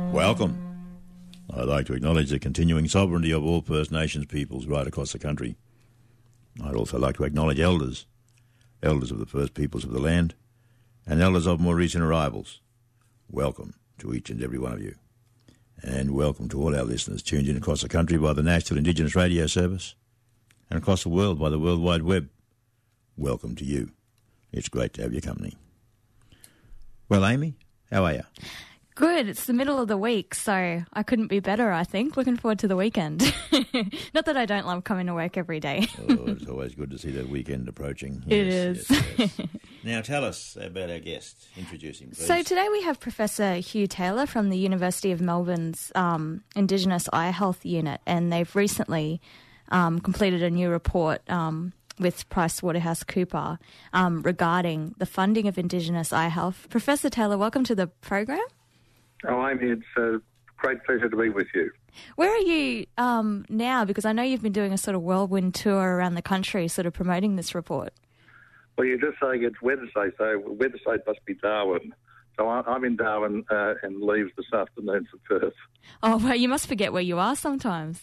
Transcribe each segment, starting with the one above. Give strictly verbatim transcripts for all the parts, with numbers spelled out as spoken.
Welcome. I'd like to acknowledge the continuing sovereignty of all First Nations peoples right across the country. I'd also like to acknowledge elders, elders of the First Peoples of the land, and elders of more recent arrivals. Welcome to each and every one of you. And welcome to all our listeners tuned in across the country by the National Indigenous Radio Service and across the world by the World Wide Web. Welcome to you. It's great to have your company. Well, Amy, how are you? Good. It's the middle of the week, so I couldn't be better, I think. Looking forward to the weekend. Not that I don't love coming to work every day. Oh, it's always good to see that weekend approaching. It yes, is. Yes, yes. Now tell us about our guest. Introduce him, please. So today we have Professor Hugh Taylor from the University of Melbourne's um, Indigenous Eye Health Unit, and they've recently um, completed a new report um, with PricewaterhouseCoopers um, regarding the funding of Indigenous eye health. Professor Taylor, welcome to the program. Oh, Amy, it's a great pleasure to be with you. Where are you um, now? Because I know you've been doing a sort of whirlwind tour around the country sort of promoting this report. Well, you're just saying it's Wednesday, so Wednesday must be Darwin. So I'm in Darwin uh, and leave this afternoon for Perth. Oh, well, you must forget where you are sometimes.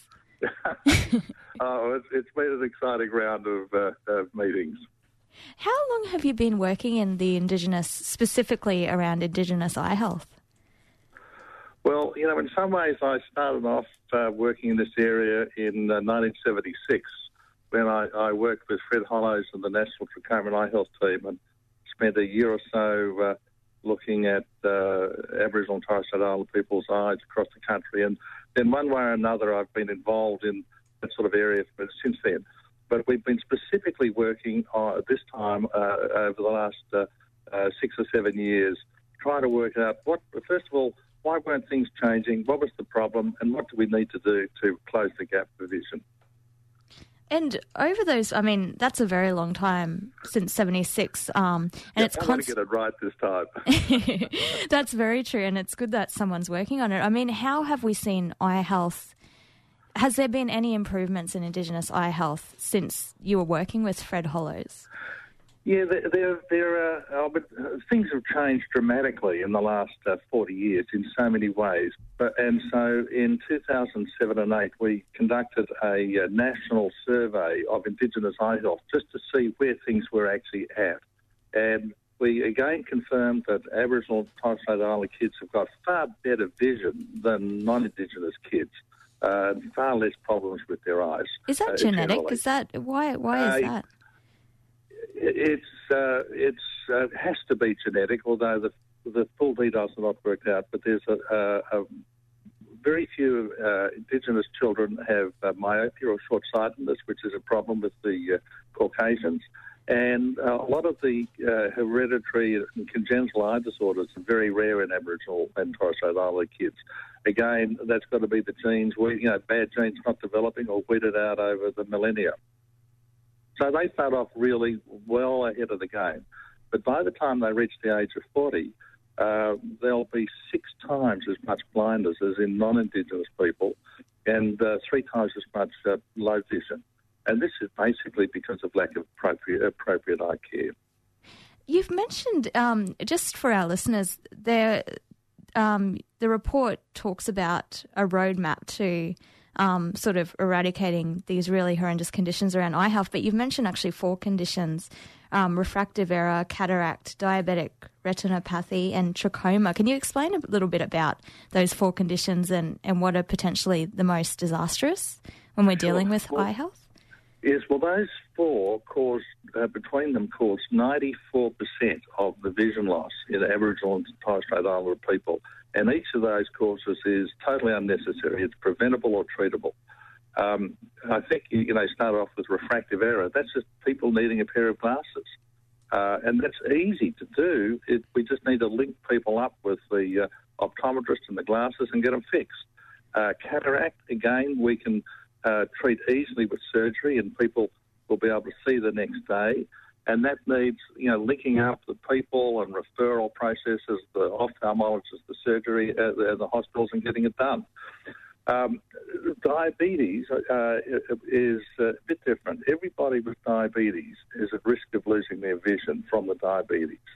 oh, it's, it's been an exciting round of, uh, of meetings. How long have you been working in the Indigenous, specifically around Indigenous eye health? Well, you know, in some ways I started off uh, working in this area in uh, nineteen seventy-six when I, I worked with Fred Hollows and the National Trachoma and Eye Health team and spent a year or so uh, looking at uh, Aboriginal and Torres Strait Islander people's eyes across the country. And then one way or another I've been involved in that sort of area since then. But we've been specifically working uh, this time uh, over the last uh, uh, six or seven years trying to work out what, first of all, why weren't things changing? What was the problem? And what do we need to do to close the gap for vision? And over those, I mean, that's a very long time since seventy-six. Um, and yeah, it's I want to get it right this time. That's very true. And it's good that someone's working on it. I mean, how have we seen eye health? Has there been any improvements in Indigenous eye health since you were working with Fred Hollows? Yeah, there, there, there are, uh, but things have changed dramatically in the last uh, forty years in so many ways. But, and so in two thousand seven and eight, we conducted a uh, national survey of Indigenous eye health just to see where things were actually at. And we again confirmed that Aboriginal and Torres Strait Islander kids have got far better vision than non-Indigenous kids. Uh, far less problems with their eyes. Is that uh, genetic? generally. Is that why? Why is Uh, that? It's uh, it's uh, it has to be genetic, although the the full details are not worked out. But there's a, a, a very few uh, Indigenous children have uh, myopia or short-sightedness, which is a problem with the uh, Caucasians, and uh, a lot of the uh, hereditary and congenital eye disorders are very rare in Aboriginal and Torres Strait Islander kids. Again, that's got to be the genes, we, you know, bad genes not developing or weeded out over the millennia. So they start off really well ahead of the game. But by the time they reach the age of forty, uh, there'll be six times as much blindness as in non-Indigenous people and uh, three times as much uh, low vision. And this is basically because of lack of appropriate, appropriate eye care. You've mentioned, um, just for our listeners, there, um, the report talks about a roadmap to Um, sort of eradicating these really horrendous conditions around eye health. But you've mentioned actually four conditions, um, refractive error, cataract, diabetic retinopathy and trachoma. Can you explain a little bit about those four conditions and, and what are potentially the most disastrous when we're Sure. dealing with well, eye health? Yes, well, those four cause, uh, between them cause ninety-four percent of the vision loss in Aboriginal and Torres Strait Islander people. And each of those causes is totally unnecessary. It's preventable or treatable. Um, I think, you know, start off with refractive error. That's just people needing a pair of glasses. Uh, and that's easy to do. It, we just need to link people up with the uh, optometrist and the glasses and get them fixed. Uh, cataract, again, we can uh, treat easily with surgery and people will be able to see the next day. And that needs, you know, linking up the people and referral processes, the ophthalmologists, the surgery, uh, the, the hospitals, and getting it done. Um, diabetes uh, is a bit different. Everybody with diabetes is at risk of losing their vision from the diabetes.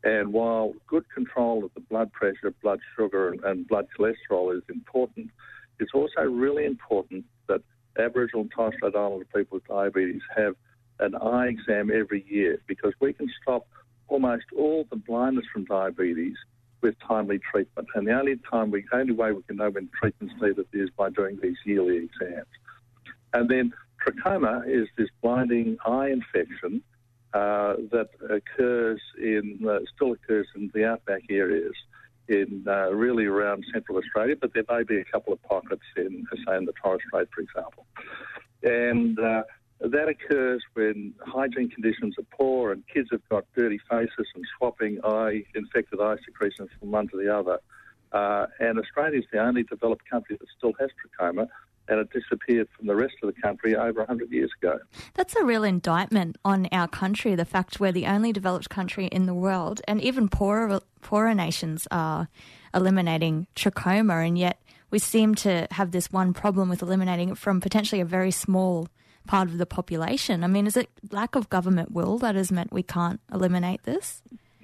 And while good control of the blood pressure, blood sugar and, and blood cholesterol is important, it's also really important that Aboriginal and Torres Strait Islander people with diabetes have an eye exam every year, because we can stop almost all the blindness from diabetes with timely treatment. And the only time we, only way we can know when treatment's needed is by doing these yearly exams. And then trachoma is this blinding eye infection uh, that occurs in, uh, still occurs in the outback areas in uh, really around Central Australia, but there may be a couple of pockets in, say, in the Torres Strait, for example. And uh, that occurs when hygiene conditions are poor and kids have got dirty faces and swapping eye, infected eye secretions from one to the other. Uh, and Australia is the only developed country that still has trachoma, and it disappeared from the rest of the country over one hundred years ago. That's a real indictment on our country, the fact we're the only developed country in the world, and even poorer, poorer nations are eliminating trachoma, and yet we seem to have this one problem with eliminating it from potentially a very small part of the population. I mean, is it lack of government will that has meant we can't eliminate this?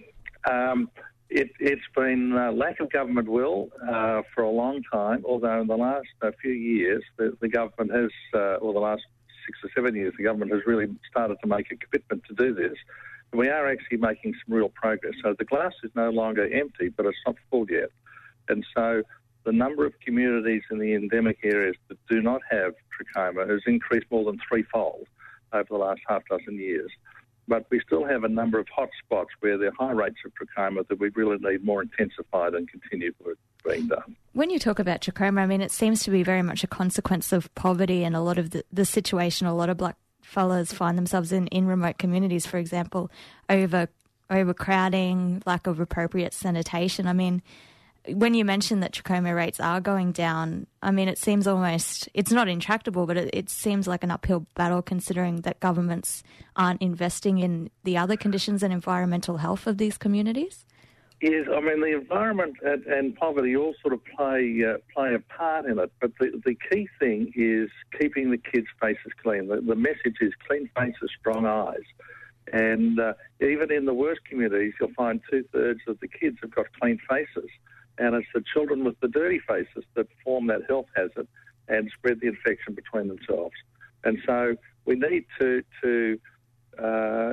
Um, it, it's been uh, lack of government will uh, for a long time, although in the last uh, few years the, the government has, uh, or the last six or seven years, the government has really started to make a commitment to do this. And we are actually making some real progress. So the glass is no longer empty, but it's not full yet. And so the number of communities in the endemic areas that do not have trachoma has increased more than threefold over the last half dozen years. But we still have a number of hot spots where there are high rates of trachoma that we really need more intensified and continued work being done. When you talk about trachoma, I mean, it seems to be very much a consequence of poverty and a lot of the, the situation a lot of black fellas find themselves in, in remote communities, for example, over overcrowding, lack of appropriate sanitation. I mean, when you mention that trachoma rates are going down, I mean, it seems almost, it's not intractable, but it, it seems like an uphill battle considering that governments aren't investing in the other conditions and environmental health of these communities. Yes, I mean, the environment and, and poverty all sort of play uh, play a part in it, but the, the key thing is keeping the kids' faces clean. The, the message is clean faces, strong eyes. And uh, even in the worst communities, you'll find two-thirds of the kids have got clean faces. And it's the children with the dirty faces that form that health hazard and spread the infection between themselves. And so we need to to uh,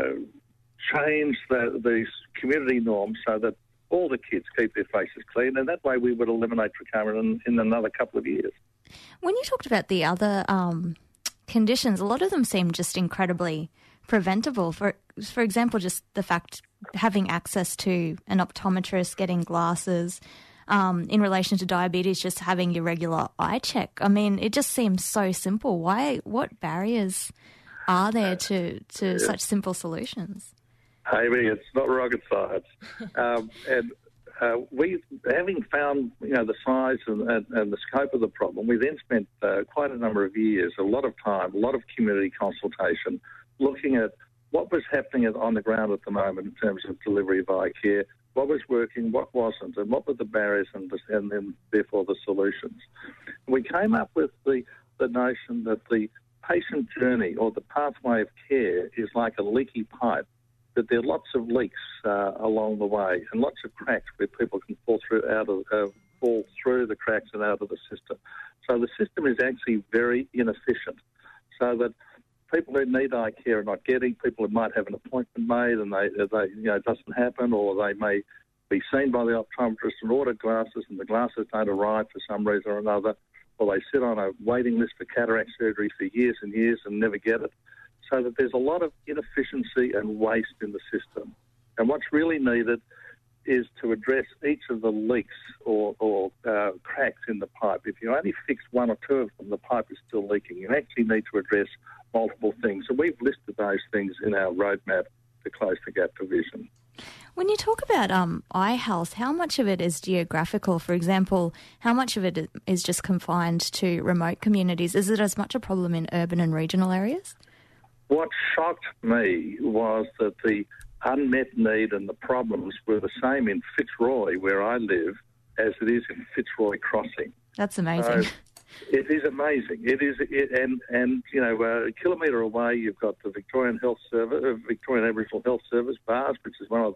change the, these community norms so that all the kids keep their faces clean, and that way we would eliminate trachoma in, in another couple of years. When you talked about the other um, conditions, a lot of them seem just incredibly preventable. For for example, just the fact having access to an optometrist, getting glasses. Um, in relation to diabetes, just having your regular eye check. I mean, it just seems so simple. Why? What barriers are there to, to yeah. such simple solutions? Amy, it's not rocket science. um, and uh, we, having found, you know, the size and, and, and the scope of the problem, we then spent uh, quite a number of years, a lot of time, a lot of community consultation, looking at what was happening on the ground at the moment in terms of delivery of eye care. What was working, what wasn't, and what were the barriers and, and then, therefore, the solutions. We came up with the, the notion that the patient journey or the pathway of care is like a leaky pipe, that there are lots of leaks uh, along the way and lots of cracks where people can fall through, out of, uh, fall through the cracks and out of the system. So the system is actually very inefficient, so that people who need eye care are not getting, people who might have an appointment made and they, they, you know, it doesn't happen, or they may be seen by the optometrist and order glasses and the glasses don't arrive for some reason or another, or they sit on a waiting list for cataract surgery for years and years and never get it. So that there's a lot of inefficiency and waste in the system. And what's really needed is to address each of the leaks or, or uh, cracks in the pipe. If you only fix one or two of them, the pipe is still leaking. You actually need to address multiple things. And we've listed those things in our roadmap to close the gap to vision. When you talk about um, eye health, how much of it is geographical? For example, how much of it is just confined to remote communities? Is it as much a problem in urban and regional areas? What shocked me was that the unmet need and the problems were the same in Fitzroy, where I live, as it is in Fitzroy Crossing. That's amazing. So it is amazing. It is, it, and and you know, uh, a kilometre away, you've got the Victorian Health Service, uh, Victorian Aboriginal Health Service, B A R S, which is one of the,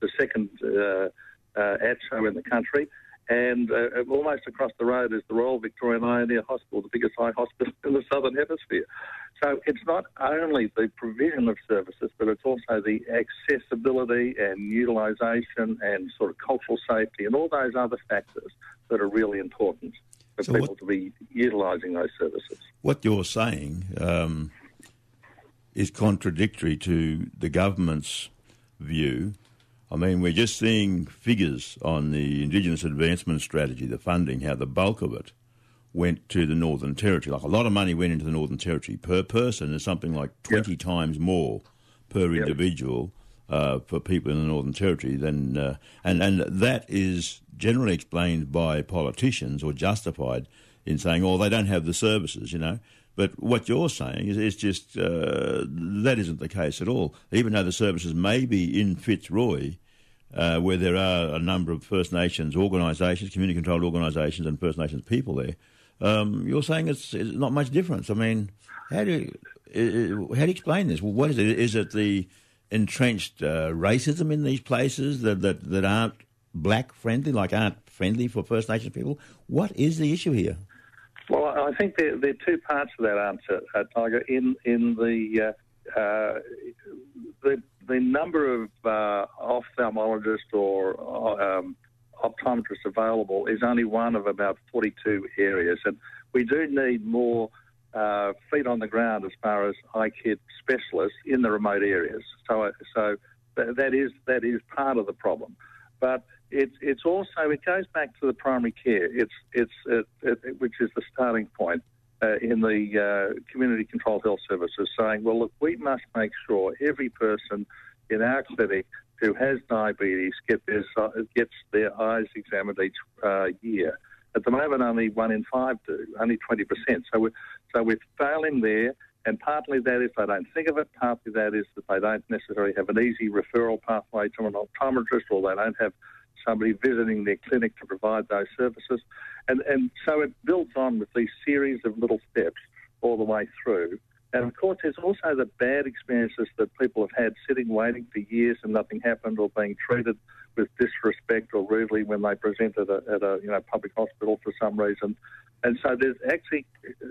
the second uh, uh, A T show in the country. And uh, almost across the road is the Royal Victorian Eye and Ear Hospital, the biggest eye hospital in the Southern Hemisphere. So it's not only the provision of services, but it's also the accessibility and utilisation and sort of cultural safety and all those other factors that are really important for so people what, to be utilising those services. What you're saying um, is contradictory to the government's view. I mean, we're just seeing figures on the Indigenous Advancement Strategy, the funding, how the bulk of it went to the Northern Territory. Like a lot of money went into the Northern Territory. Per person is something like twenty yep. times more per yep. individual uh, for people in the Northern Territory than, uh, and, and that is generally explained by politicians or justified in saying, oh, they don't have the services, you know. But what you're saying is, is just uh, that isn't the case at all. Even though the services may be in Fitzroy, uh, where there are a number of First Nations organisations, community-controlled organisations and First Nations people there, um, you're saying it's, it's not much difference. I mean, how do you, how do you explain this? Well, what is it? Is it the entrenched uh, racism in these places that, that, that aren't black-friendly, like aren't friendly for First Nations people? What is the issue here? Well, I think there, there are two parts to that answer, uh, Tiger. In in the uh, uh, the the number of uh, ophthalmologists or um, optometrists available is only one of about forty-two areas, and we do need more uh, feet on the ground as far as eye care specialists in the remote areas. So, so that is that is part of the problem, but. It's it's also it goes back to the primary care. It's it's it, it, which is the starting point uh, in the uh, community controlled health services, saying, well, look, we must make sure every person in our clinic who has diabetes get their, gets their eyes examined each uh, year. At the moment, only one in five do, only twenty percent. So we're so we're failing there. And partly that is they don't think of it, partly that is that they don't necessarily have an easy referral pathway to an optometrist, or they don't have somebody visiting their clinic to provide those services. And, and so it builds on with these series of little steps all the way through. And, of course, there's also the bad experiences that people have had sitting waiting for years and nothing happened, or being treated with disrespect or rudely when they present at a, at a you know, public hospital for some reason. And so there's actually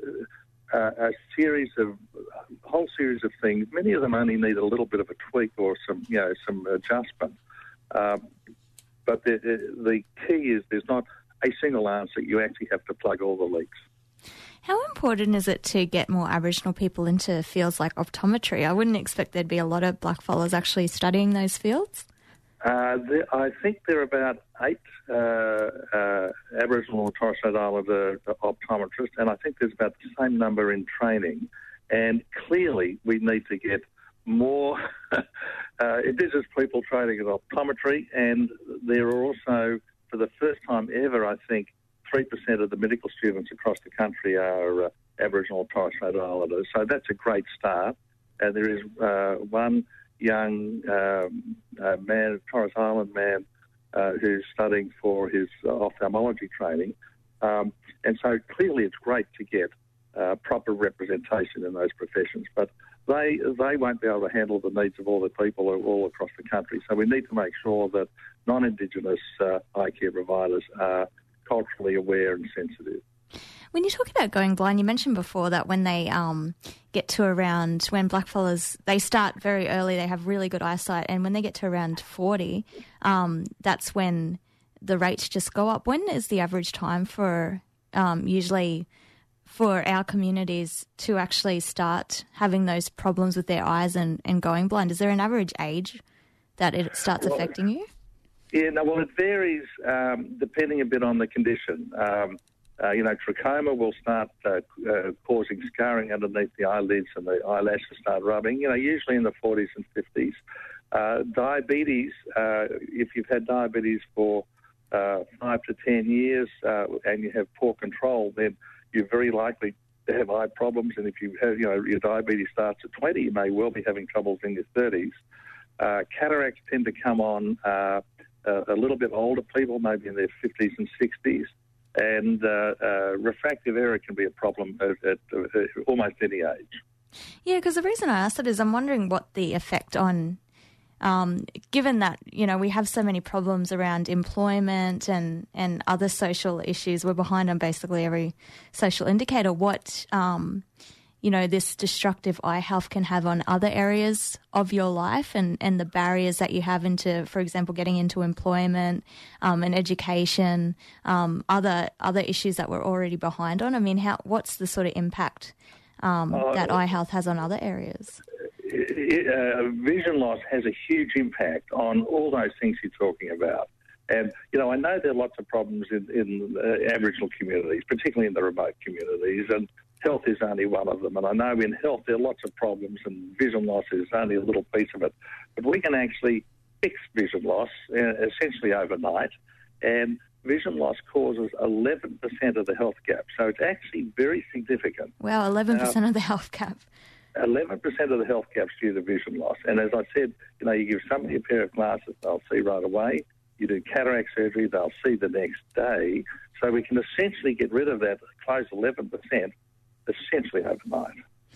uh, a series of, a whole series of things. Many of them only need a little bit of a tweak or some, you know, some adjustment. Um, But the, the key is there's not a single answer. You actually have to plug all the leaks. How important is it to get more Aboriginal people into fields like optometry? I wouldn't expect there'd be a lot of blackfellas actually studying those fields. Uh, there, I think there are about eight uh, uh, Aboriginal and Torres Strait Islander optometrists, and I think there's about the same number in training. And clearly we need to get more uh, Indigenous people training in optometry, and there are also, for the first time ever, I think, three percent of the medical students across the country are uh, Aboriginal and Torres Strait Islanders. So that's a great start. And there is uh, one young um, uh, man, Torres Island man, uh, who's studying for his uh, ophthalmology training. Um, and so clearly it's great to get uh, proper representation in those professions. But They they won't be able to handle the needs of all the people all across the country. So we need to make sure that non-Indigenous uh, eye care providers are culturally aware and sensitive. When you talk about going blind, you mentioned before that when they um, get to around, when blackfellas, they start very early, they have really good eyesight, and when they get to around forty, um, that's when the rates just go up. When is the average time for um, usually... for our communities to actually start having those problems with their eyes and, and going blind? Is there an average age that it starts well, affecting you? Yeah, no, well, it varies um, depending a bit on the condition. Um, uh, you know, trachoma will start uh, uh, causing scarring underneath the eyelids and the eyelashes start rubbing, you know, usually in the forties and fifties. Uh, diabetes, uh, if you've had diabetes for uh, five to ten years uh, and you have poor control, then you're very likely to have eye problems, and if you have, you know, your diabetes starts at twenty, you may well be having troubles in your thirties. Uh, cataracts tend to come on uh, a, a little bit older people, maybe in their fifties and sixties, and uh, uh, refractive error can be a problem at, at, at almost any age. Yeah, because the reason I asked it is I'm wondering what the effect on Um, given that, you know, we have so many problems around employment and, and other social issues, we're behind on basically every social indicator. What, um, you know, this destructive eye health can have on other areas of your life and, and the barriers that you have into, for example, getting into employment um, and education, um, other other issues that we're already behind on. I mean, how what's the sort of impact um, uh, that eye health has on other areas? It, uh, vision loss has a huge impact on all those things you're talking about. And, you know, I know there are lots of problems in, in uh, Aboriginal communities, particularly in the remote communities, and health is only one of them. And I know in health there are lots of problems and vision loss is only a little piece of it. But we can actually fix vision loss uh, essentially overnight. And vision loss causes eleven percent of the health gap. So it's actually very significant. Wow, eleven percent uh, of the health gap. eleven percent of the health gap's due to vision loss. And as I said, you know, you give somebody a pair of glasses, they'll see right away. You do cataract surgery, they'll see the next day. So we can essentially get rid of that close eleven percent essentially overnight.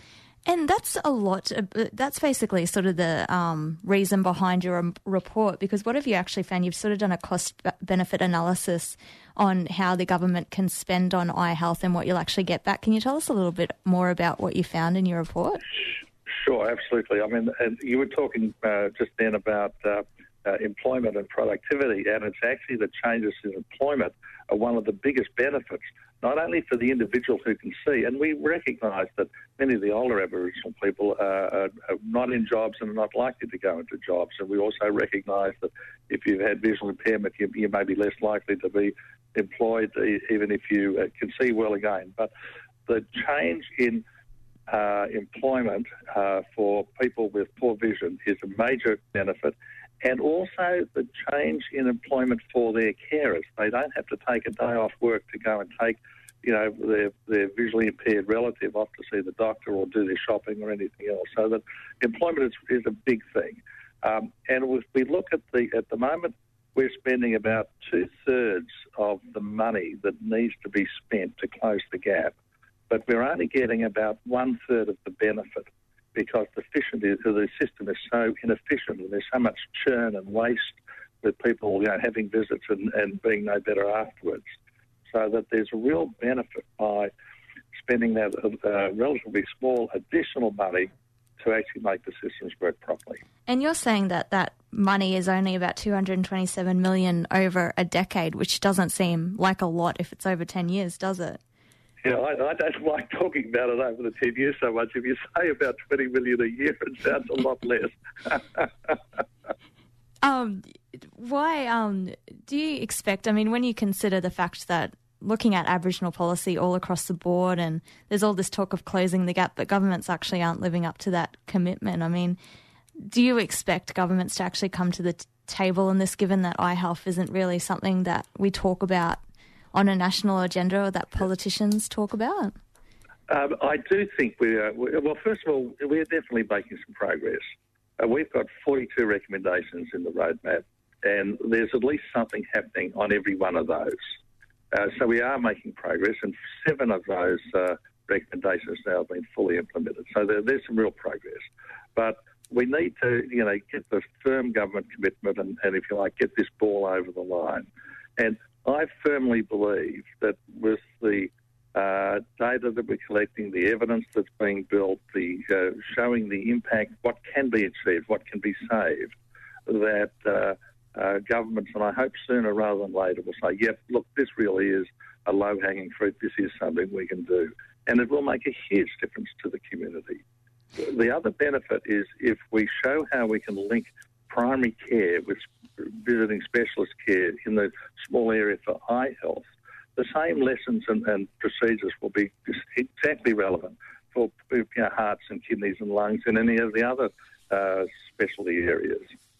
And that's a lot. That's basically sort of the um, reason behind your report, because what have you actually found? You've sort of done a cost-benefit analysis on how the government can spend on eye health and what you'll actually get back. Can you tell us a little bit more about what you found in your report? Sure, absolutely. I mean, and you were talking uh, just then about uh, uh, employment and productivity, and it's actually the changes in employment are one of the biggest benefits, not only for the individual who can see, and we recognise that many of the older Aboriginal people are, are, are not in jobs and are not likely to go into jobs, and we also recognise that if you've had visual impairment, you, you may be less likely to be employed, even if you uh, can see well again. But the change in uh, employment uh, for people with poor vision is a major benefit. And also the change in employment for their carers. They don't have to take a day off work to go and take, you know, their, their visually impaired relative off to see the doctor or do their shopping or anything else. So that employment is, is a big thing. Um, and if we look at the at the moment, we're spending about two-thirds of the money that needs to be spent to close the gap, but we're only getting about one-third of the benefit, because the, the system is so inefficient and there's so much churn and waste with people, you know, having visits and, and being no better afterwards. So that there's a real benefit by spending that uh, relatively small additional money to actually make the systems work properly. And you're saying that that money is only about two hundred twenty-seven million dollars over a decade, which doesn't seem like a lot if it's over ten years, does it? Yeah, I, I don't like talking about it over the ten years so much. If you say about twenty million dollars a year, it sounds a lot less. um, why um, do you expect, I mean, when you consider the fact that looking at Aboriginal policy all across the board and there's all this talk of closing the gap, but governments actually aren't living up to that commitment, I mean, do you expect governments to actually come to the t- table in this, given that eye health isn't really something that we talk about on a national agenda or that politicians talk about? Um, I do think we are, well, first of all, we're definitely making some progress. Uh, we've got forty-two recommendations in the roadmap, and there's at least something happening on every one of those. Uh, so we are making progress, and seven of those uh, recommendations now have been fully implemented. So there, there's some real progress. But we need to, you know, get the firm government commitment and, and, if you like, get this ball over the line. And I firmly believe that with the uh, data that we're collecting, the evidence that's being built, the uh, showing the impact, what can be achieved, what can be saved, that uh, uh, governments, and I hope sooner rather than later, will say, yep, look, this really is a low-hanging fruit. This is something we can do. And it will make a huge difference to the community. The other benefit is if we show how we can link primary care with visiting specialist care in the small area for eye health, the same lessons and, and procedures will be exactly relevant for, you know, hearts and kidneys and lungs and any of the other uh, specialty areas.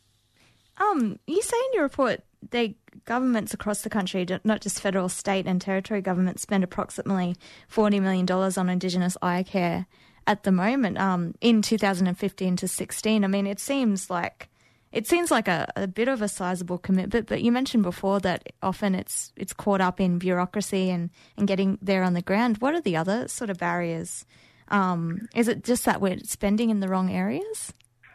Um, you say in your report they governments across the country, not just federal, state and territory governments, spend approximately forty million dollars on Indigenous eye care at the moment, um, in two thousand fifteen to sixteen. I mean, it seems like It seems like a, a bit of a sizable commitment, but you mentioned before that often it's it's caught up in bureaucracy and, and getting there on the ground. What are the other sort of barriers? Um, is it just that we're spending in the wrong areas?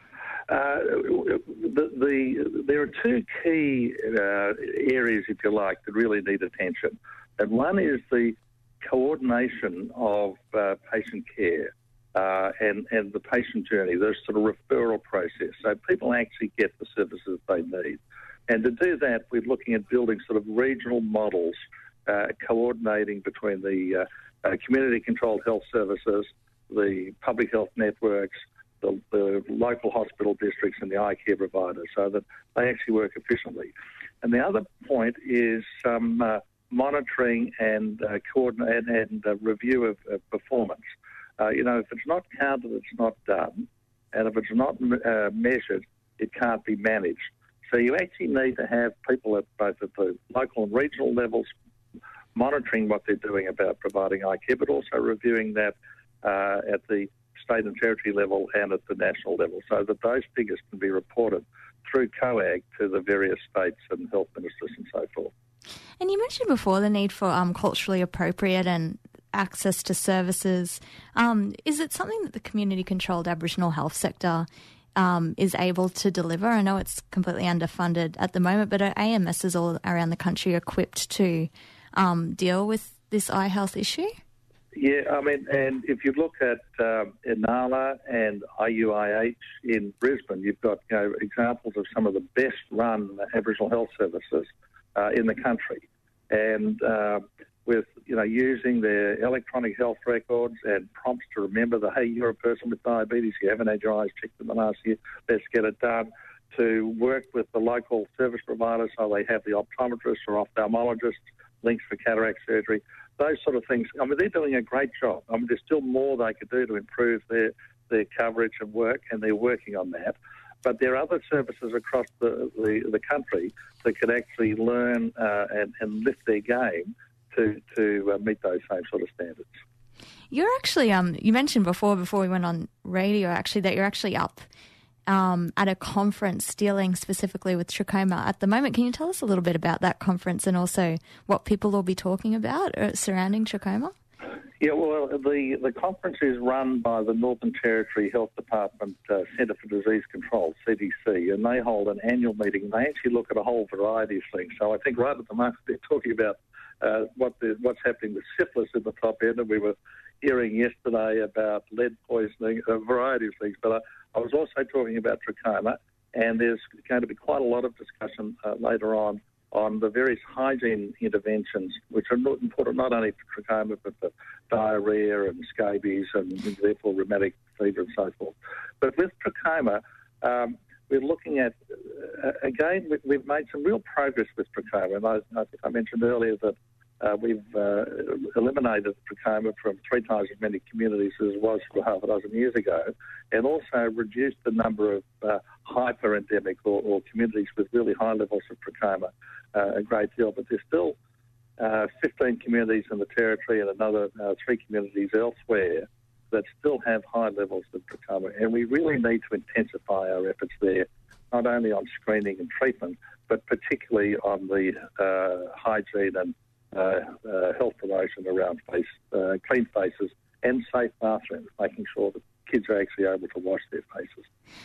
Uh, the, the, there are two key uh, areas, if you like, that really need attention. And one is the coordination of uh, patient care uh, and, and the patient journey, the sort of referral process, so people actually get the services they need. And to do that, we're looking at building sort of regional models, uh, coordinating between the uh, uh, community-controlled health services, the public health networks, The, the local hospital districts and the eye care providers, so that they actually work efficiently. And the other point is some uh, monitoring and uh, coordinate and uh, review of, of performance. Uh, you know, if it's not counted, it's not done, and if it's not uh, measured, it can't be managed. So you actually need to have people at both at the local and regional levels monitoring what they're doing about providing eye care, but also reviewing that uh, at the state and territory level and at the national level, so that those figures can be reported through COAG to the various states and health ministers and so forth. And you mentioned before the need for um, culturally appropriate and access to services. Um, is it something that the community-controlled Aboriginal health sector um, is able to deliver? I know it's completely underfunded at the moment, but are A M Ss all around the country equipped to um, deal with this eye health issue? Yeah, I mean, and if you look at um, Inala and I U I H in Brisbane, you've got you know, examples of some of the best-run Aboriginal health services uh, in the country, and uh, with you know using their electronic health records and prompts to remember that hey, you're a person with diabetes, you haven't had your eyes checked in the last year, let's get it done. To work with the local service providers, so they have the optometrists or ophthalmologists links for cataract surgery. Those sort of things. I mean, they're doing a great job. I mean, there's still more they could do to improve their, their coverage and work, and they're working on that. But there are other services across the, the, the country that could actually learn uh, and, and lift their game to, to uh, meet those same sort of standards. You're actually, um, you mentioned before, before we went on radio, actually, that you're actually up Um, at a conference dealing specifically with trachoma at the moment. Can you tell us a little bit about that conference and also what people will be talking about uh, surrounding trachoma? Yeah, well, the, the conference is run by the Northern Territory Health Department uh, Centre for Disease Control, C D C, and they hold an annual meeting. They actually look at a whole variety of things. So I think right at the moment they're talking about uh, what the, what's happening with syphilis in the top end, and we were hearing yesterday about lead poisoning, a variety of things. But I, I was also talking about trachoma, and there's going to be quite a lot of discussion uh, later on on the various hygiene interventions, which are not important not only for trachoma, but for diarrhoea and scabies and therefore rheumatic fever and so forth. But with trachoma, um, we're looking at, uh, again, we, we've made some real progress with trachoma. And I, I think I mentioned earlier that Uh, we've uh, eliminated trachoma from three times as many communities as it was for half a dozen years ago, and also reduced the number of uh, hyper-endemic or, or communities with really high levels of trachoma uh, a great deal. But there's still uh, fifteen communities in the territory and another uh, three communities elsewhere that still have high levels of trachoma, and we really need to intensify our efforts there, not only on screening and treatment, but particularly on the uh, hygiene and Uh, uh, health promotion around face, uh, clean faces and safe bathrooms, making sure that kids are actually able to wash their faces.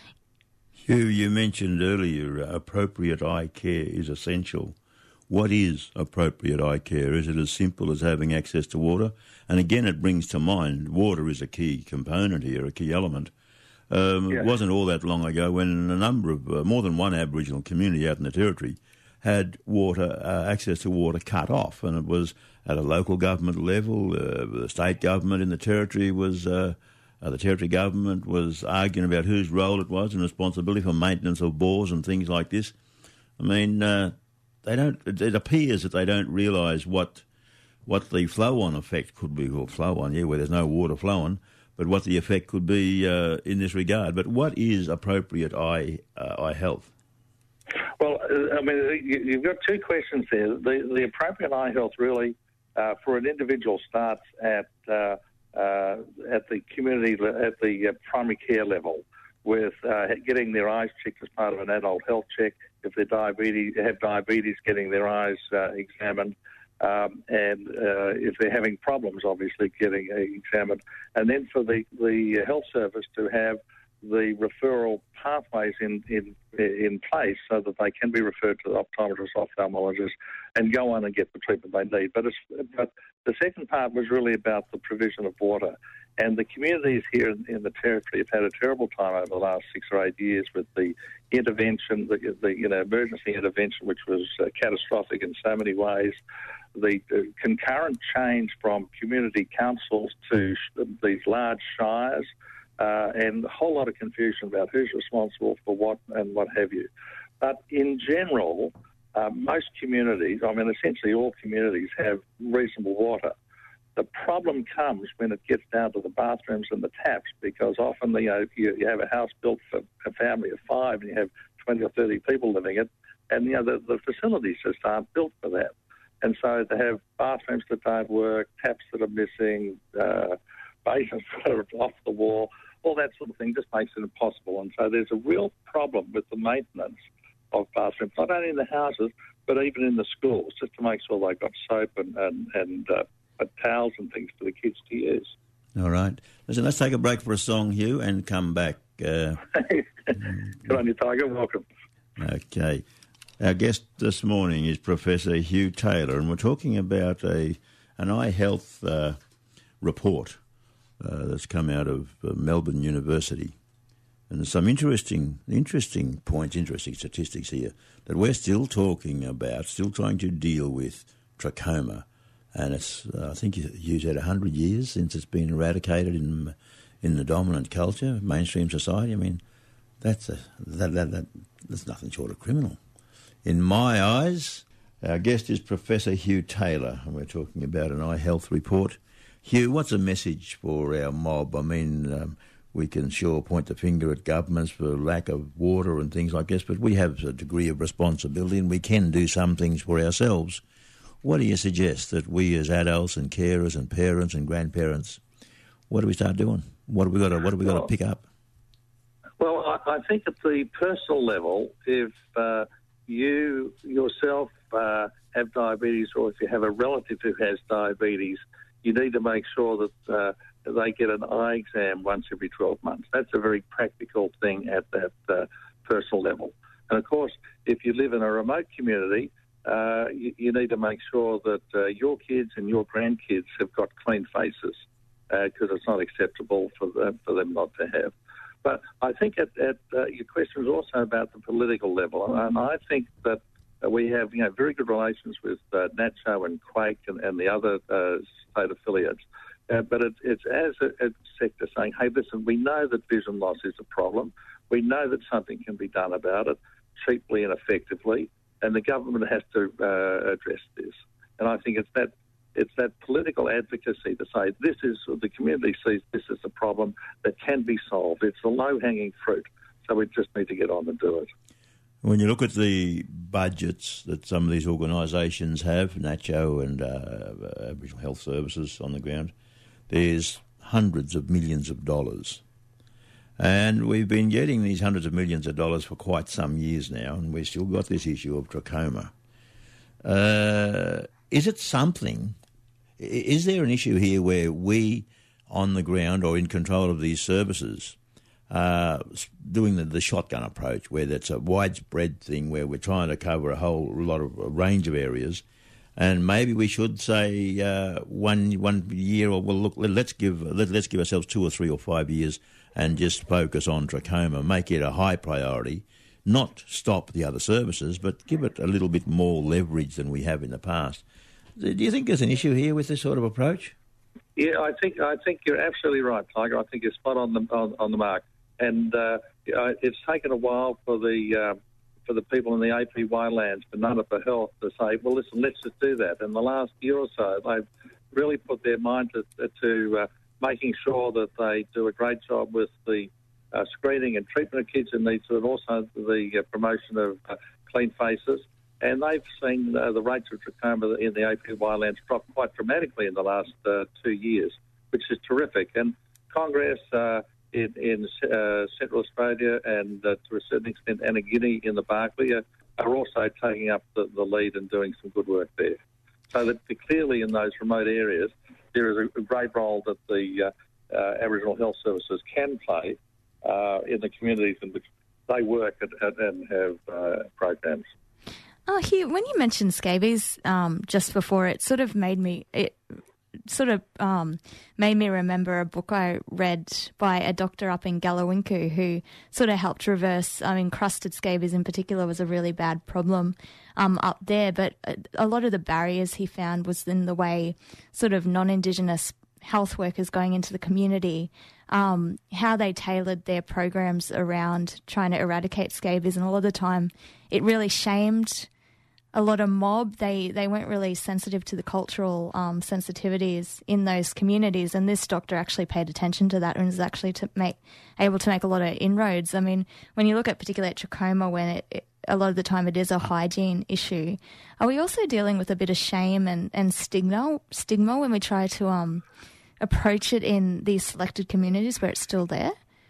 Hugh, you mentioned earlier uh, appropriate eye care is essential. What is appropriate eye care? Is it as simple as having access to water? And again, it brings to mind water is a key component here, a key element. Um, yeah. It wasn't all that long ago when a number of, uh, more than one Aboriginal community out in the territory had water, uh, access to water cut off, and it was at a local government level. Uh, the state government in the territory was, uh, uh, the territory government was arguing about whose role it was and responsibility for maintenance of bores and things like this. I mean, uh, they don't. It appears that they don't realise what what the flow-on effect could be, or flow-on, yeah, where there's no water flowing, but what the effect could be uh, in this regard. But what is appropriate eye uh, eye health? Well, I mean, you've got two questions there. The, the appropriate eye health really, uh, for an individual, starts at uh, uh, at the community, at the uh, primary care level, with uh, getting their eyes checked as part of an adult health check. If they diabetes, have diabetes, getting their eyes uh, examined, um, and uh, if they're having problems, obviously getting uh, examined, and then for the the health service to have the referral pathways in, in in place so that they can be referred to the optometrist, ophthalmologist, and go on and get the treatment they need. But, it's, but the second part was really about the provision of water. And the communities here in, in the Territory have had a terrible time over the last six or eight years with the intervention, the, the you know emergency intervention, which was uh, catastrophic in so many ways. The, the concurrent change from community councils to sh- these large shires, uh, and a whole lot of confusion about who's responsible for what and what have you. But in general, uh, most communities, I mean essentially all communities, have reasonable water. The problem comes when it gets down to the bathrooms and the taps, because often you know you, you have a house built for a family of five and you have twenty or thirty people living in it, and you know the, the facilities just aren't built for that. And so to have bathrooms that don't work, taps that are missing, uh, basins that are off the wall, all that sort of thing just makes it impossible. And so there's a real problem with the maintenance of bathrooms, not only in the houses, but even in the schools, just to make sure they've got soap and, and, and uh, towels and things for the kids to use. All right. Listen, let's take a break for a song, Hugh, and come back. Uh, Good on you, Tiger. Welcome. Okay. Our guest this morning is Professor Hugh Taylor, and we're talking about a an eye health uh, report uh, that's come out of uh, Melbourne University. And there's some interesting, interesting points, interesting statistics here that we're still talking about, still trying to deal with trachoma. And it's, uh, I think you said one hundred years since it's been eradicated in in the dominant culture, mainstream society. I mean, that's a, that, that, that that's nothing short of criminal. In my eyes, our guest is Professor Hugh Taylor, and we're talking about an eye health report. Hugh, what's a message for our mob? I mean, um, we can sure point the finger at governments for lack of water and things like this, but we have a degree of responsibility and we can do some things for ourselves. What do you suggest that we as adults and carers and parents and grandparents, what do we start doing? What have we got to, what have we got to pick up? Well, I, I think at the personal level, if uh, you yourself uh, have diabetes, or if you have a relative who has diabetes, you need to make sure that uh, they get an eye exam once every twelve months. That's a very practical thing at that uh, personal level. And, of course, if you live in a remote community, Uh, you, you need to make sure that uh, your kids and your grandkids have got clean faces, because uh, it's not acceptable for them, for them not to have. But I think at, at uh, your question was also about the political level, and I think that uh, we have you know very good relations with uh, NACCHO and Quake and, and the other uh, state affiliates. Uh, but it, it's as a, a sector saying, hey, listen, we know that vision loss is a problem. We know that something can be done about it cheaply and effectively. And the government has to uh, address this. And I think it's that it's that political advocacy to say this is, the community sees this as a problem that can be solved. It's the low-hanging fruit. So we just need to get on and do it. When you look at the budgets that some of these organisations have, NACCHO and uh, Aboriginal Health Services on the ground, there's hundreds of millions of dollars. And we've been getting these hundreds of millions of dollars for quite some years now, and we've still got this issue of trachoma. Uh, is it something, is there an issue here where we on the ground or in control of these services uh, doing the, the shotgun approach, where that's a widespread thing where we're trying to cover a whole lot of a range of areas, and maybe we should say uh, one one year, or well, look, let's give let, let's give ourselves two or three or five years and just focus on trachoma, make it a high priority, not stop the other services, but give it a little bit more leverage than we have in the past. Do you think there's an issue here with this sort of approach? Yeah, I think I think you're absolutely right, Tiger. I think you're spot on the on, on the mark. And uh, it's taken a while for the uh, for the people in the A P Y lands, for Nunna for Health, to say, well, listen, let's just do that. In the last year or so, they've really put their mind to, to uh, making sure that they do a great job with the uh, screening and treatment of kids in need, and also the uh, promotion of uh, clean faces. And they've seen uh, the rates of trachoma in the A P Y lands drop quite dramatically in the last uh, two years, which is terrific. And Congress uh, in, in uh, Central Australia and uh, to a certain extent Anna Guinea in the Barkly are, are also taking up the, the lead and doing some good work there. So that clearly in those remote areas, there is a, a great role that the uh, uh, Aboriginal Health Services can play uh, in the communities in which they work and, and, and have uh, programs. Oh, Hugh, when you mentioned scabies um, just before, it sort of made me it sort of um, made me remember a book I read by a doctor up in Gallowinku who sort of helped reverse. I mean, crusted scabies in particular was a really bad problem um, up there, but a, a lot of the barriers he found was in the way sort of non-Indigenous health workers going into the community, um, how they tailored their programs around trying to eradicate scabies, and a lot of the time it really shamed a lot of mob. They they weren't really sensitive to the cultural um, sensitivities in those communities, and this doctor actually paid attention to that and was actually to make able to make a lot of inroads. I mean, when you look at particularly at trachoma, when it, it a lot of the time it is a hygiene issue, are we also dealing with a bit of shame and, and stigma stigma when we try to um, approach it in these selected communities where it's still there?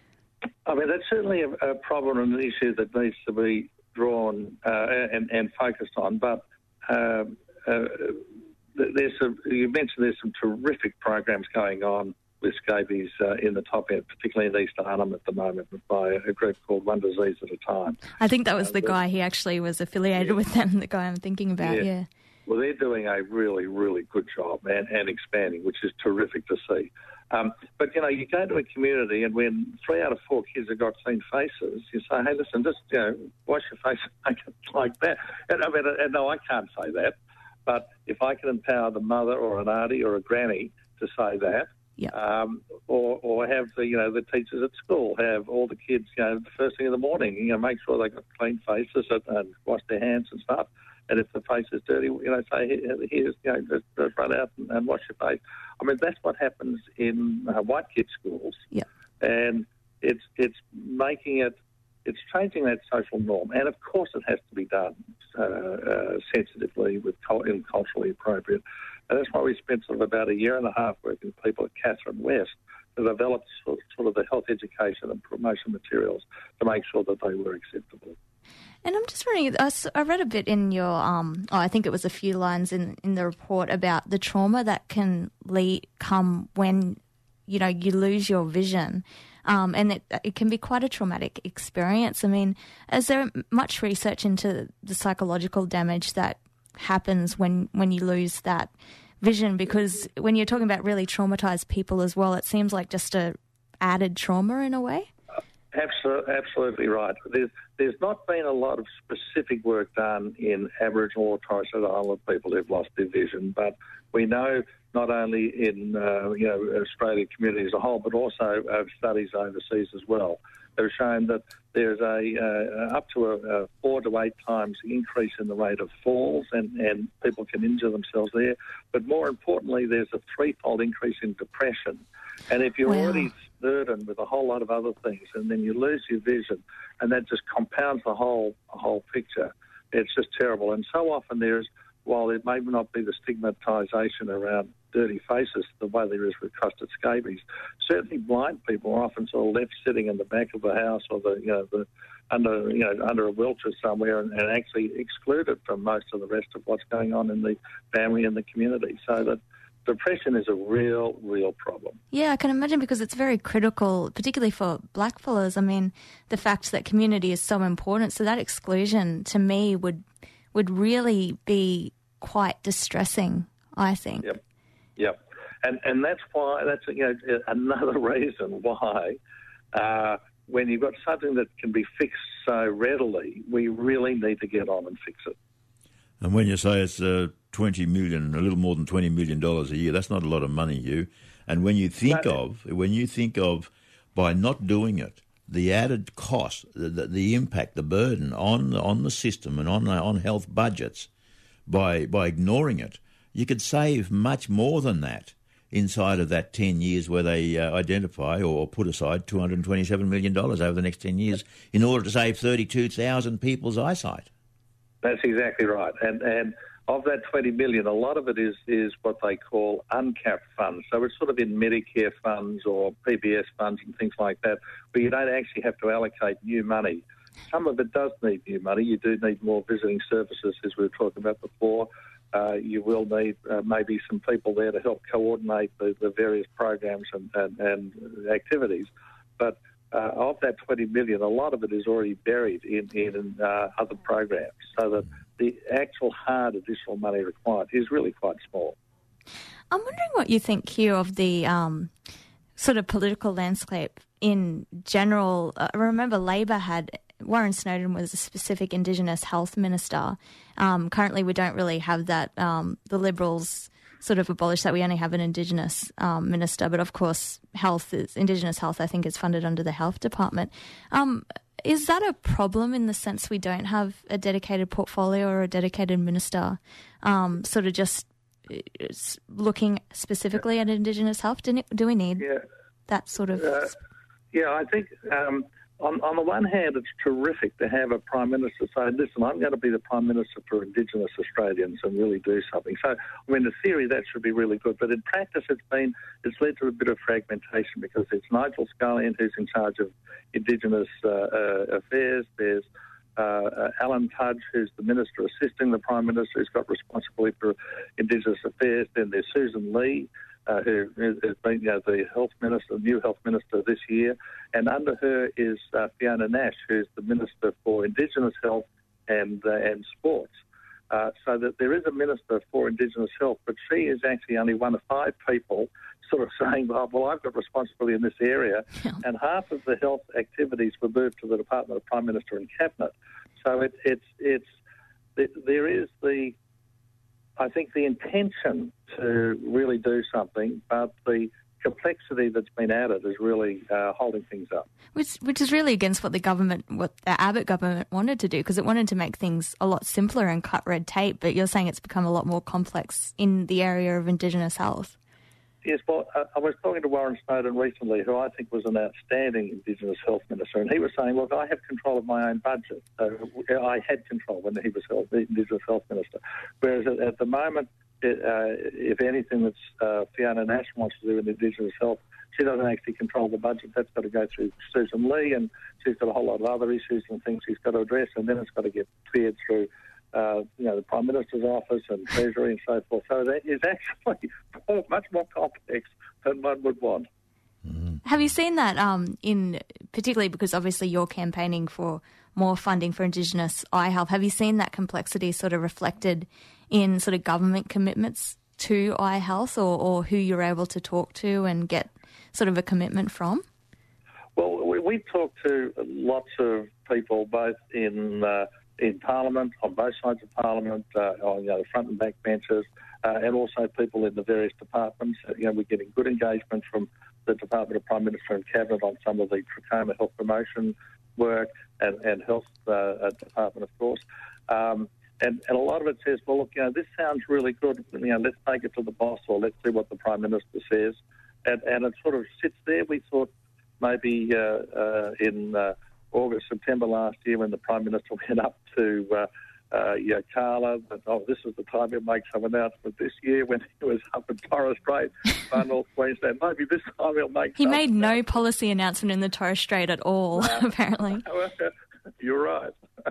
I mean, that's certainly a, a problem and an issue that needs to be drawn uh, and, and focused on, but uh, uh, there's some, you mentioned there's some terrific programs going on with scabies uh, in the top end, particularly in East Arnhem at the moment, by a group called One Disease at a Time. I think that was uh, the guy, he actually was affiliated yeah. with them, the guy I'm thinking about, yeah. yeah. Well, they're doing a really, really good job and, and expanding, which is terrific to see. Um, but, you know, you go to a community and when three out of four kids have got clean faces, you say, hey, listen, just, you know, wash your face and make it like that. And, I mean, and no, I can't say that. But if I can empower the mother or an auntie or a granny to say that, yeah. um, or, or have the, you know, the teachers at school have all the kids, you know, the first thing in the morning, you know, make sure they've got clean faces and, and wash their hands and stuff. And if the face is dirty, you know, say, here's, you know, just, just run out and, and wash your face. I mean, that's what happens in uh, white kids' schools. Yeah. And it's it's making it, it's changing that social norm. And, of course, it has to be done uh, uh, sensitively with and culturally appropriate. And that's why we spent sort of about a year and a half working with people at Catherine West to develop sort of, sort of the health education and promotion materials to make sure that they were acceptable. And I'm just wondering, I, I read a bit in your, um, oh, I think it was a few lines in, in the report about the trauma that can lead, come when, you know, you lose your vision. Um, and it, it can be quite a traumatic experience. I mean, is there much research into the psychological damage that happens when, when you lose that vision? Because when you're talking about really traumatised people as well, it seems like just a added trauma in a way. Absolutely, absolutely right. There's, there's not been a lot of specific work done in Aboriginal or Torres Strait Islander people who've lost their vision, but we know not only in uh, you know Australian community as a whole, but also uh, studies overseas as well. They've shown that there's a uh, up to a, a four to eight times increase in the rate of falls, and, and people can injure themselves there. But more importantly, there's a threefold increase in depression. And if you're wow. already burdened with a whole lot of other things, and then you lose your vision, and that just compounds the whole whole picture, it's just terrible. And so often there's, while there may not be the stigmatisation around dirty faces the way there is with crusted scabies, certainly blind people are often sort of left sitting in the back of the house or the you know the under you know under a wheelchair somewhere, and, and actually excluded from most of the rest of what's going on in the family and the community. So that depression is a real, real problem. Yeah, I can imagine, because it's very critical, particularly for black fellas. I mean, the fact that community is so important, so that exclusion to me would would really be quite distressing, I think. Yep, yep. And and that's why, that's you know another reason why uh, when you've got something that can be fixed so readily, we really need to get on and fix it. And when you say it's uh, twenty million, a little more than twenty million dollars a year, that's not a lot of money, Hugh. And when you think no. of, when you think of, by not doing it, the added cost, the, the, the impact, the burden on on the system and on on health budgets, by by ignoring it, you could save much more than that inside of that ten years, where they uh, identify or put aside two hundred twenty-seven million dollars over the next ten years in order to save thirty-two thousand people's eyesight. That's exactly right. And and of that twenty million dollars, a lot of it is, is what they call uncapped funds. So it's sort of in Medicare funds or P B S funds and things like that, where you don't actually have to allocate new money. Some of it does need new money. You do need more visiting services, as we were talking about before. Uh, you will need uh, maybe some people there to help coordinate the, the various programs and, and, and activities. But uh, of that twenty million, a lot of it is already buried in, in uh, other programs, so that the actual hard additional money required is really quite small. I'm wondering what you think, Hugh, of the um, sort of political landscape in general. Uh, I remember Labor had, Warren Snowden was a specific Indigenous health minister. Um, currently we don't really have that. Um, the Liberals sort of abolished that. We only have an Indigenous um, minister, but of course health is, Indigenous health I think is funded under the Health Department. Um, is that a problem in the sense we don't have a dedicated portfolio or a dedicated minister um, sort of just looking specifically at Indigenous health? Do, do we need yeah. that sort of... Uh, yeah, I think um, on, on the one hand it's terrific to have a Prime Minister say, listen, I'm going to be the Prime Minister for Indigenous Australians and really do something. So, I mean, in theory that should be really good, but in practice it's been it's led to a bit of fragmentation because it's Nigel Scullion who's in charge of Indigenous uh, uh, affairs. There's Uh, uh, Alan Tudge, who's the Minister assisting the Prime Minister, who's got responsibility for Indigenous affairs. Then there's Susan Lee, uh, who has been you know, the Health Minister, new Health Minister this year. And under her is uh, Fiona Nash, who's the Minister for Indigenous Health and, uh, and Sports. Uh, so that there is a Minister for Indigenous Health, but she is actually only one of five people sort of saying, well, well I've got responsibility in this area, yeah. and half of the health activities were moved to the Department of Prime Minister and Cabinet. So it, it's it's it, there is the, I think, the intention to really do something, but the complexity that's been added is really uh, holding things up. Which which is really against what the government, what the Abbott government wanted to do, because it wanted to make things a lot simpler and cut red tape, but you're saying it's become a lot more complex in the area of Indigenous health. Yes, well, uh, I was talking to Warren Snowden recently, who I think was an outstanding Indigenous health minister, and he was saying, look, I have control of my own budget. Uh, I had control when he was health, the Indigenous health minister. Whereas at, at the moment, it, uh, if anything that uh, Fiona Nash wants to do in Indigenous health, she doesn't actually control the budget. That's got to go through Susan Lee, and she's got a whole lot of other issues and things she's got to address, and then it's got to get cleared through Uh, you know, the Prime Minister's office and Treasury and so forth. So that is actually much more complex than one would want. Mm-hmm. Have you seen that um, in, particularly because obviously you're campaigning for more funding for Indigenous eye health, have you seen that complexity sort of reflected in sort of government commitments to eye health, or, or who you're able to talk to and get sort of a commitment from? Well, we, we talk to lots of people, both in uh, in Parliament, on both sides of Parliament, uh, on you know, the front and back benches, uh, and also people in the various departments. You know, we're getting good engagement from the Department of Prime Minister and Cabinet on some of the trachoma health promotion work and, and health uh, department, of course. Um, and, and a lot of it says, well, look, you know, this sounds really good. You know, let's take it to the boss, or let's see what the Prime Minister says. And, and it sort of sits there. We thought maybe uh, uh, in uh, August, September last year, when the Prime Minister went up to uh, uh, Yirrkala, that, oh, this is the time he'll make some announcement. This year, when he was up in Torres Strait, Far North Queensland, maybe this time he'll make He some made no policy announcement in the Torres Strait at all, no, apparently. You're right.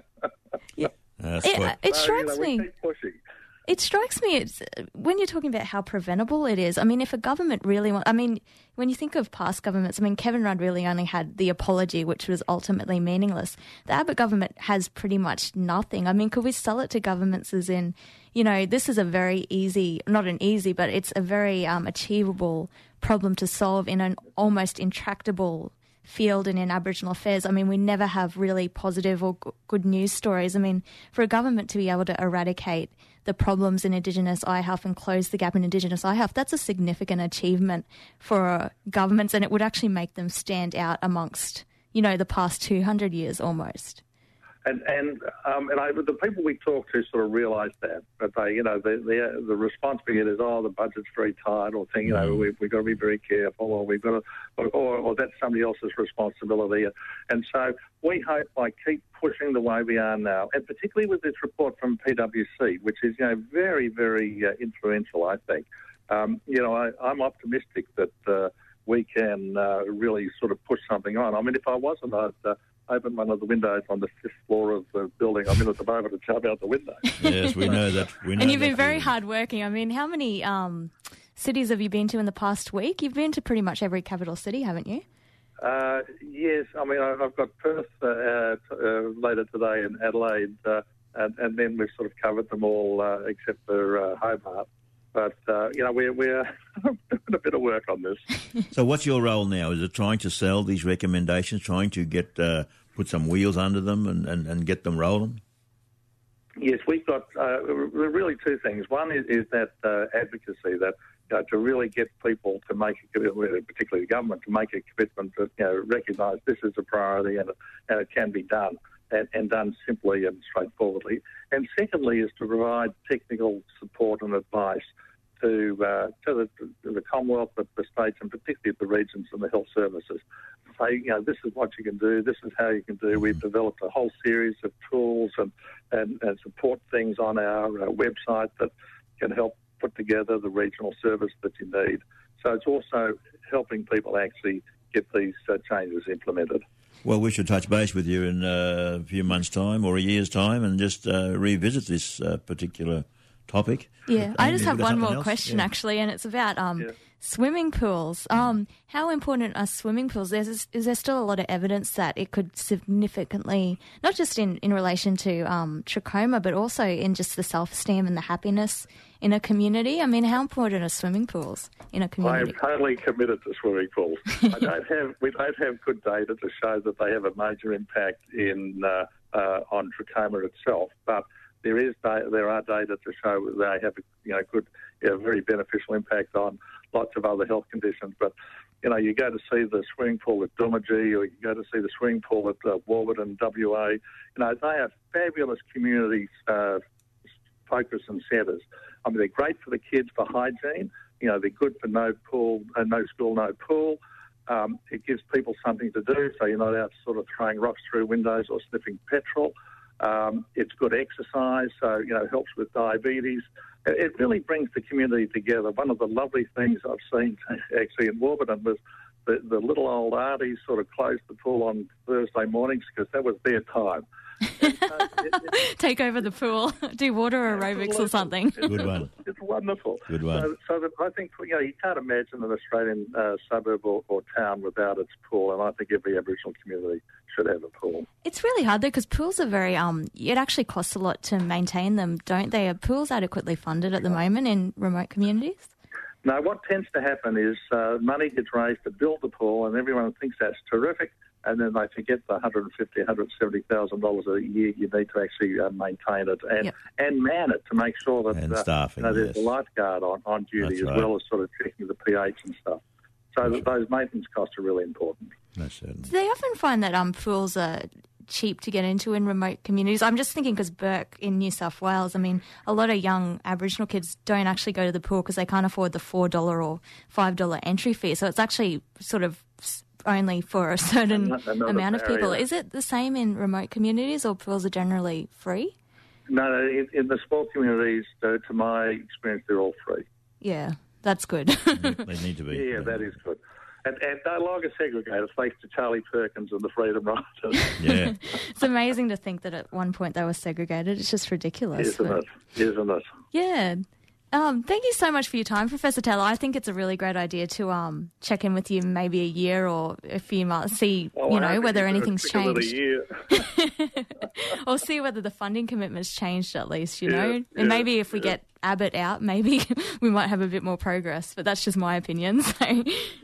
Yeah. It, it, it strikes so, you know, me. Keep pushing. It strikes me, it's, when you're talking about how preventable it is, I mean, if a government really wants, I mean, when you think of past governments, I mean, Kevin Rudd really only had the apology, which was ultimately meaningless. The Abbott government has pretty much nothing. I mean, could we sell it to governments as in, you know, this is a very easy, not an easy, but it's a very um, achievable problem to solve in an almost intractable field and in Aboriginal affairs. I mean, we never have really positive or g- good news stories. I mean, for a government to be able to eradicate the problems in Indigenous eye health and close the gap in Indigenous eye health, that's a significant achievement for uh, governments, and it would actually make them stand out amongst, you know, the past two hundred years almost. And and um, and I, the people we talk to sort of realise that, but they, you know, the the, the response we get is, oh, the budget's very tight, or thing, you know, mm. we've, we've got to be very careful, or we've got to, or, or, or that's somebody else's responsibility. And so we hope by keep pushing the way we are now, and particularly with this report from P W C, which is, you know, very, very uh, influential, I think. Um, you know, I, I'm optimistic that uh, we can uh, really sort of push something on. I mean, if I wasn't, I'd uh, open one of the windows on the fifth floor of the building I'm in at the moment and jump out the window. Yes, we know that. We know and you've been that very feeling. hardworking. I mean, how many um, cities have you been to in the past week? You've been to pretty much every capital city, haven't you? Uh, yes, I mean, I- I've got Perth uh, uh, t- uh, later today and Adelaide, uh, and, and then we've sort of covered them all uh, except for uh, Hobart. But, uh, you know, we're, we're doing a bit of work on this. So what's your role now? Is it trying to sell these recommendations, trying to get uh, put some wheels under them and, and, and get them rolling? Yes, we've got uh, really two things. One is, is that uh, advocacy, that you know, to really get people to make a commitment, particularly the government, to make a commitment to you know, recognise this is a priority and, and it can be done, and, and done simply and straightforwardly. And secondly is to provide technical support and advice to uh, to the, to the Commonwealth, the, the states, and particularly the regions and the health services. Say, you know, this is what you can do, this is how you can do. We've developed a whole series of tools and, and, and support things on our uh, website that can help put together the regional service that you need. So it's also helping people actually get these uh, changes implemented. Well, we should touch base with you in uh, a few months' time or a year's time and just uh, revisit this uh, particular topic. Yeah, I just have one more else? question, yeah. actually, and it's about um, Yeah. swimming pools. Um, how important are swimming pools? There's, is there still a lot of evidence that it could significantly, not just in, in relation to um, trachoma, but also in just the self-esteem and the happiness in a community? I mean, how important are swimming pools in a I community? am totally committed to swimming pools. I don't have, we don't have good data to show that they have a major impact in uh, uh, on trachoma itself, but there is da- there are data to show that they have a you know good, you know, very beneficial impact on lots of other health conditions. But you know, you go to see the swimming pool at Doomadgee, or you go to see the swimming pool at uh, Warburton, W A. You know, they are fabulous community uh, focus and centres. I mean, they're great for the kids for hygiene. You know, they're good for no pool, uh, no school, no pool. Um, it gives people something to do, so you're not out sort of throwing rocks through windows or sniffing petrol. Um, it's good exercise, so, you know, helps with diabetes. It, it really brings the community together. One of the lovely things I've seen actually in Warburton was the, the little old aunties sort of closed the pool on Thursday mornings because that was their time. And, uh, it, it, Take over the pool, do water aerobics or something. Good one. It's wonderful. Good one. So, so that I think, you know, you can't imagine an Australian uh, suburb or, or town without its pool, and I think every Aboriginal community should have a pool. It's really hard though, because pools are very, um, it actually costs a lot to maintain them, don't they? Are pools adequately funded at the moment in remote communities? No, what tends to happen is uh, money gets raised to build the pool, and everyone thinks that's terrific, and then they forget the one hundred fifty thousand dollars, one hundred seventy thousand dollars a year you need to actually uh, maintain it and, Yep. and man it to make sure that And uh, staffing, you know, there's yes. a lifeguard on, on duty That's as right. well as sort of checking the pH and stuff. So that those maintenance costs are really important. That's certain. Do they often find that um, pools are cheap to get into in remote communities? I'm just thinking because Burke in New South Wales, I mean, a lot of young Aboriginal kids don't actually go to the pool because they can't afford the four dollars or five dollars entry fee. So it's actually sort of only for a certain Another amount of people. barrier. Is it the same in remote communities, or pools are generally free? No, no, in, in the small communities, uh, to my experience, they're all free. Yeah, that's good. They need to be. Yeah, that is good. And, and no longer segregated, thanks to Charlie Perkins and the Freedom Riders. Yeah. It's amazing to think that at one point they were segregated. It's just ridiculous. Isn't but- it? Isn't it? Yeah. Um, thank you so much for your time, Professor Taylor. I think it's a really great idea to um, check in with you maybe a year or a few months, see Oh, you I know hope whether you do it anything's quicker than a changed, year. or see whether the funding commitment's changed at least. You Yeah, know, yeah, and maybe if we yeah. get Abbott out, maybe we might have a bit more progress. But that's just my opinion. So.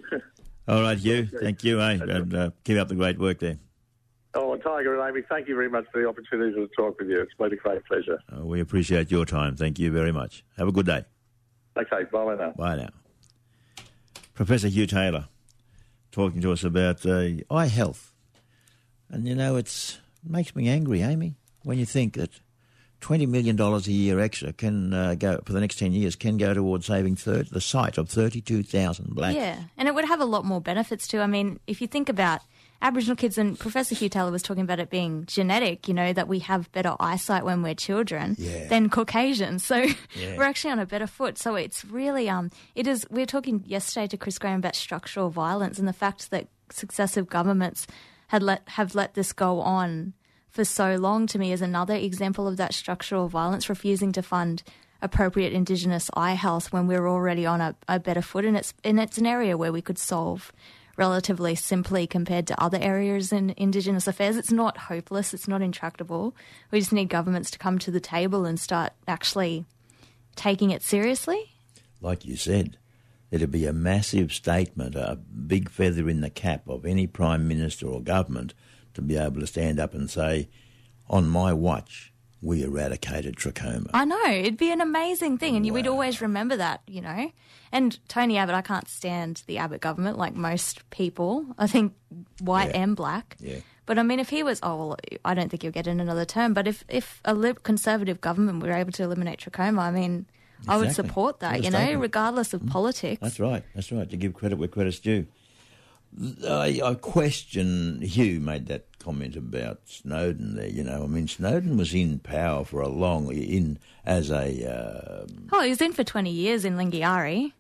All right, Hugh. Thank you, eh? And uh, keep up the great work there. Oh, Tiger and Amy, thank you very much for the opportunity to talk with you. It's been a great pleasure. Uh, we appreciate your time. Thank you very much. Have a good day. Okay, bye now. Bye now. Professor Hugh Taylor talking to us about uh, eye health. And, you know, it's, it makes me angry, Amy, when you think that twenty million dollars a year extra can uh, go, for the next ten years, can go towards saving third, the sight of thirty-two thousand blacks. Yeah, and it would have a lot more benefits too. I mean, if you think about Aboriginal kids, and Professor Hugh Taylor was talking about it being genetic, you know, that we have better eyesight when we're children Yeah. than Caucasians. So Yeah. we're actually on a better foot. So it's really, um, it is, we were talking yesterday to Chris Graham about structural violence and the fact that successive governments had let, have let this go on for so long, to me, is another example of that structural violence, refusing to fund appropriate Indigenous eye health when we're already on a, a better foot. And it's, and it's an area where we could solve relatively simply compared to other areas in Indigenous affairs. It's not hopeless. It's not intractable. We just need governments to come to the table and start actually taking it seriously. Like you said, it'd be a massive statement, a big feather in the cap of any Prime Minister or government to be able to stand up and say, on my watch, we eradicated trachoma. I know. It'd be an amazing thing, and wow. We'd always remember that, you know. And Tony Abbott, I can't stand the Abbott government like most people. I think white yeah. and black. Yeah. But, I mean, if he was, oh, well, I don't think he'll get in another term, but if, if a lib- Conservative government were able to eliminate trachoma, I mean, exactly. I would support that, you know, statement. regardless of mm. politics. That's right. That's right. To give credit where credit's due. I, I question, Hugh made that comment about Snowden there, you know. I mean, Snowden was in power for a long, in as a... Um, oh, he was in for twenty years in Lingiari.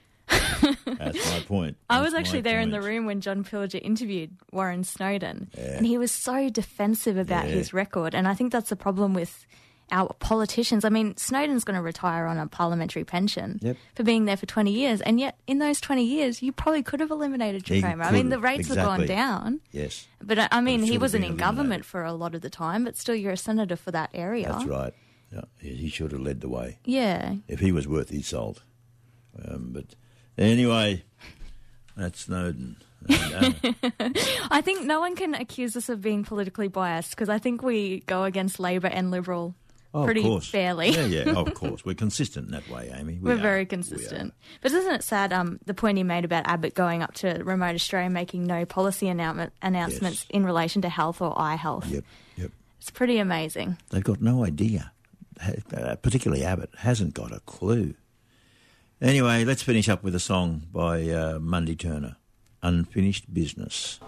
That's my point. I That's was actually there point. in the room when John Pilger interviewed Warren Snowden, yeah. and he was so defensive about yeah. his record, and I think that's the problem with our politicians. I mean, Snowden's going to retire on a parliamentary pension yep. for being there for twenty years, and yet in those twenty years, you probably could have eliminated trachoma. I mean, the rates exactly. have gone down. Yes. But, I mean, but he wasn't in eliminated. government for a lot of the time, but still you're a senator for that area. That's right. Yeah, he should have led the way. Yeah. If he was worth his salt. Um, but anyway, that's Snowden. Uh, I think no one can accuse us of being politically biased because I think we go against Labor and Liberal Oh, pretty of course. fairly. Yeah, yeah, of course. We're consistent in that way, Amy. We We're are. very consistent. We but isn't it sad, um, the point he made about Abbott going up to remote Australia making no policy announcement, announcements yes. in relation to health or eye health? Yep, yep. It's pretty amazing. They've got no idea. Uh, particularly Abbott hasn't got a clue. Anyway, let's finish up with a song by uh, Mundy Turner, Unfinished Business.